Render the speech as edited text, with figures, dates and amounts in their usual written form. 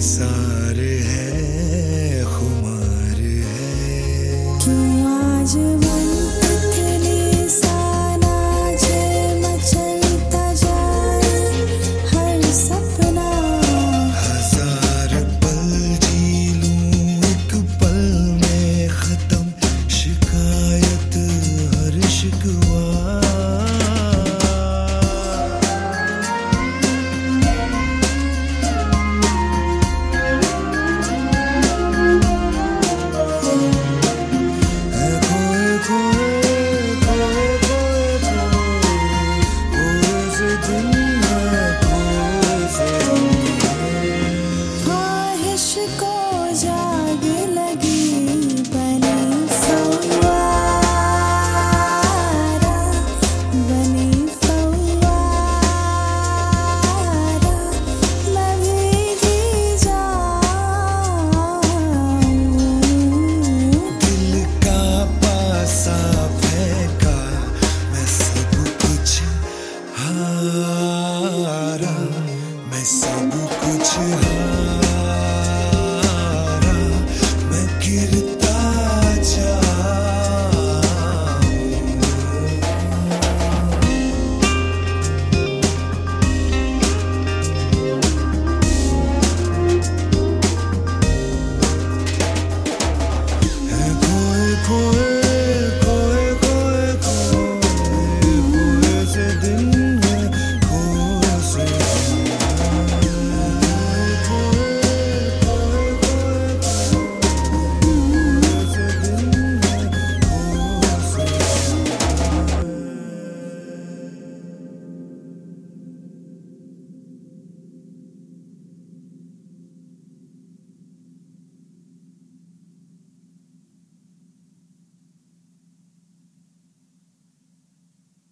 निसार है, खुमार है। क्यों आज मन तितली सा नाचे, मचलता जाए हर सपना। हजार पल जी लूं एक पल में खत्म, शिकायत हर शिकवा। को जाग लगी बनी फव्वारा, बनी फव्वारा, मैं भीगी जाऊं। दिल का पासा फेंका, मैं सब कुछ हारा, मैं सब कुछ हारा।